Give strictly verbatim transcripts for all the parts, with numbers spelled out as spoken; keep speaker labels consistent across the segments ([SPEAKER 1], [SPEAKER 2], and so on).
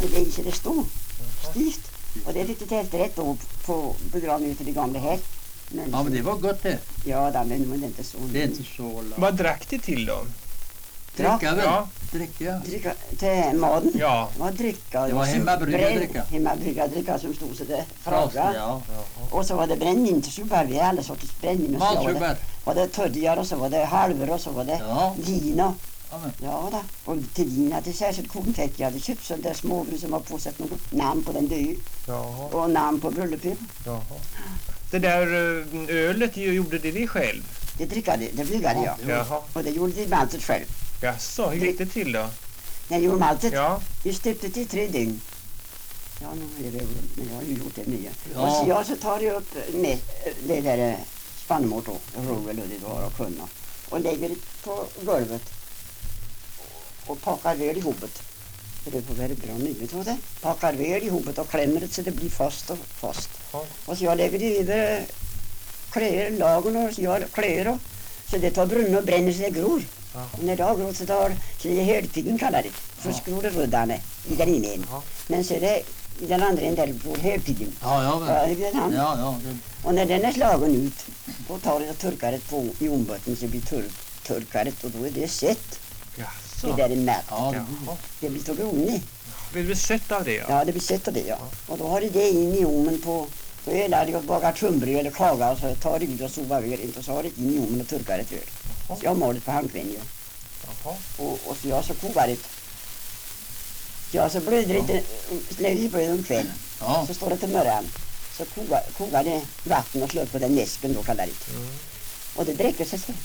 [SPEAKER 1] det är det står styrt. Och det är lite helt rätt då på begravningen till det gamla här.
[SPEAKER 2] Men, ja, men det var gott det.
[SPEAKER 1] Ja, då, men det är inte så.
[SPEAKER 2] Det är inte så.
[SPEAKER 3] Vad drack det till då?
[SPEAKER 2] Dricka väl?
[SPEAKER 3] Ja.
[SPEAKER 2] Dricka.
[SPEAKER 1] Dricka till maten?
[SPEAKER 3] Ja.
[SPEAKER 1] Vad dricka?
[SPEAKER 2] Det var hemmabrygga dricka.
[SPEAKER 1] Hemmabrygga dricka som stod så det fråga.
[SPEAKER 2] Ja.
[SPEAKER 1] Och så var det brännvin till subar. Vi alla sorters brännvin. Och så var det, var det tördigar och så var det halvor och så var det
[SPEAKER 2] ja.
[SPEAKER 1] Lina.
[SPEAKER 2] Amen.
[SPEAKER 1] Ja då. Och till Lina till särskilt konfekt. Jag hade köpt sådana där småbrud som har påsatt något namn på den död.
[SPEAKER 3] Ja.
[SPEAKER 1] Och namn på bröllopet.
[SPEAKER 3] Ja. Det där ölet gjorde det vi själv?
[SPEAKER 1] Det drickade, det bryggade jag.
[SPEAKER 3] Jaha.
[SPEAKER 1] Och det gjorde vi maltet själv.
[SPEAKER 3] Jaså, hur gick det till då?
[SPEAKER 1] När jag gjorde maltet?
[SPEAKER 3] Ja.
[SPEAKER 1] Vi stöpte till tre dygn. Ja, nu är det men jag har ju gjort det nya.
[SPEAKER 2] Ja.
[SPEAKER 1] Och så, ja, så tar jag upp med det där spannmål då, råvel och det då och kunna. Och lägger det på golvet. Och pakar väl ihop det. För det får väldigt bra nyhet av det. Pakar väl ihop det och klämmer det så det blir fast och fast.
[SPEAKER 3] Ja.
[SPEAKER 1] Och så jag lägger det över kläder, lagen och så jag kläder och så det tar brunn och bränner så det gror.
[SPEAKER 3] Ja.
[SPEAKER 1] Och när det har grott så tar så det är högpiggen kallar det. Först gror det ruddarna i den ena en.
[SPEAKER 3] Ja.
[SPEAKER 1] Men så är det i den andra en där gror högpiggen.
[SPEAKER 2] Ja, ja,
[SPEAKER 1] Ja, det blir han.
[SPEAKER 2] ja, ja. Det...
[SPEAKER 1] Och när den är slagen ut då tar det och turkar det på i ombotten så blir tur turkaret och då är det sött.
[SPEAKER 3] Jaså.
[SPEAKER 1] Det där är mätt.
[SPEAKER 2] Ja, det...
[SPEAKER 3] Jaha.
[SPEAKER 1] Det blir så gronig.
[SPEAKER 3] Vill du sött av det? Ja.
[SPEAKER 1] Ja, det blir sött av det, ja. Och då har det det in i ugnen på på ölar och bakar tunnbröd eller kaga och så tar det ut och sovar över inte och så har det in i ugnen och turkar det öl. Så jag maler på handkvän, ja.
[SPEAKER 3] Jaha.
[SPEAKER 1] Och, och så jag så kokar det. Ja, så blöder det inte, lägger det bröd om kväll.
[SPEAKER 2] Ja.
[SPEAKER 1] Så står det till morgon. Så kokar, kokar det vatten och slår på den näsken då kallar det.
[SPEAKER 3] Mm.
[SPEAKER 1] Och det dräcker sig så.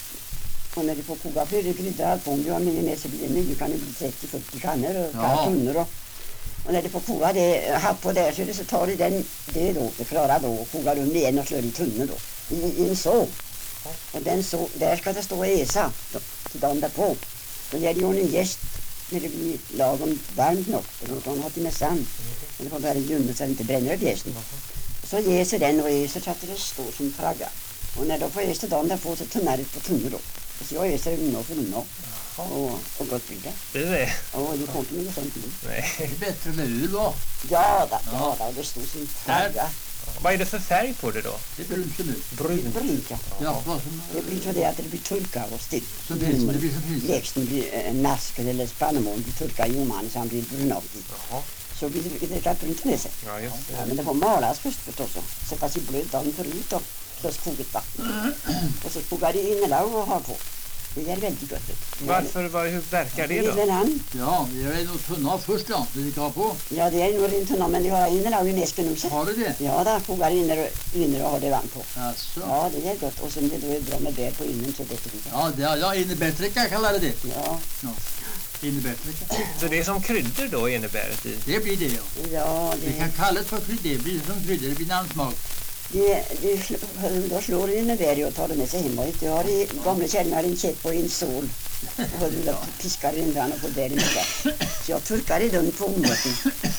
[SPEAKER 1] Och när det får koka för det kryddar allt på om vi har nio med så blir det nio kan det bli trettio fyrtio kannor och
[SPEAKER 2] Ja.
[SPEAKER 1] tunnor och och när det får koka det hatt på där så, det, så tar det den det då, det klarar då och kokar um igen och slår i tunnor då. I, i en så. Och den så, där ska det stå och äsa då, till dagen därpå. Då ger det ju en gäst när det blir lagom varmt nog. Då får hon ha till mässan. Men det får bara ljummet så det inte bränner upp gästen. Så jäser den och äser så att det står som fragga. Och när då får äsa dagen därpå så tunnar det på tunnor då. Och så jag äser unna för unna. Och, och gott blir det.
[SPEAKER 3] Det är det?
[SPEAKER 1] Och det kommer inte något sånt nu.
[SPEAKER 3] Nej.
[SPEAKER 2] Det är bättre med öl då.
[SPEAKER 1] Ja, då, ja, då, det stod som flagga.
[SPEAKER 3] Vad är det för färg på det då?
[SPEAKER 2] Det är brunt som öl.
[SPEAKER 3] Brunt.
[SPEAKER 1] Brunt, ja.
[SPEAKER 2] Ja, vad som...
[SPEAKER 1] Det blir så det att det blir turka och still.
[SPEAKER 2] Så finns det, det blir så finns det.
[SPEAKER 1] Lägsten blir en nasken eller spannmål blir turka i oman så han blir brunaktig.
[SPEAKER 3] Jaha.
[SPEAKER 1] Så blir det, det kan brunt med sig.
[SPEAKER 3] Ja, just det.
[SPEAKER 1] Ja, men det får malas först förstås. Sättas i blöd dagen förut då. Plus koket vatten. Och så kokar det innelag och har på. Det är väldigt gott.
[SPEAKER 3] Varför, var, hur verkar det
[SPEAKER 1] Det är
[SPEAKER 3] då?
[SPEAKER 1] väl han.
[SPEAKER 2] Ja, det är nog tunna först då. Det gick av på.
[SPEAKER 1] Ja, det är nog inte någon, men det har innelag i näsken också.
[SPEAKER 2] Har du det?
[SPEAKER 1] Ja, där kokar inne och, inne och har det varmt på.
[SPEAKER 2] Alltså.
[SPEAKER 1] Ja, det är gott. Och sen det då är bra med bär på innen så det blir det.
[SPEAKER 2] Ja, det är ja, innebättrika kallar det.
[SPEAKER 1] Ja,
[SPEAKER 2] Ja. Innebättrika.
[SPEAKER 3] Så det är som kryddor då innebäret i?
[SPEAKER 2] Det blir det, ja.
[SPEAKER 1] ja
[SPEAKER 2] Vi kan
[SPEAKER 1] det,
[SPEAKER 2] kalla det för kryddor. Det blir som kryddor. Det blir namnsmak.
[SPEAKER 1] det, det sl- då slår det in en bär och tar det med sig hem. Och jag har i gamla kärnor en käpp och en sol. Och jag piskar in den och får bär i mig. Så jag turkar i den på områden.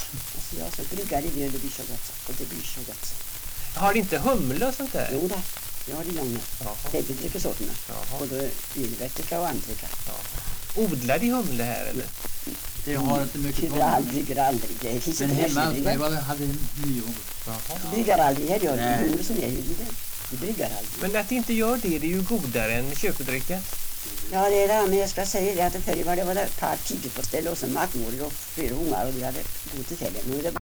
[SPEAKER 1] Så jag så bryggar i det och det blir så gott. Och det blir så gott.
[SPEAKER 3] Har det inte humle och sånt där?
[SPEAKER 1] Jo då, jag har det långa.
[SPEAKER 3] Jaha.
[SPEAKER 1] Det dricker sådana.
[SPEAKER 3] Jaha.
[SPEAKER 1] Och då ylvättika och antrika.
[SPEAKER 3] Odlar de humle här eller?
[SPEAKER 2] Det har inte mycket
[SPEAKER 1] Tyvärr aldrig, brygger aldrig. Det finns
[SPEAKER 2] Men
[SPEAKER 1] inte
[SPEAKER 2] hemma hos mig
[SPEAKER 1] bryggar.
[SPEAKER 2] var det, hade en ny ord.
[SPEAKER 3] Jaha.
[SPEAKER 1] Det bryggar aldrig. Jag gör
[SPEAKER 2] Nej.
[SPEAKER 1] det. Det som är ju det. Det bryggar aldrig.
[SPEAKER 3] Men att det inte gör det, det är ju godare än köpedricka.
[SPEAKER 1] Ja, det är det. Men jag ska säga det att det förr var det var det ett par tidigt på ställe och så mackmor och fyra ungar och vi hade god tillfälle. Nu är det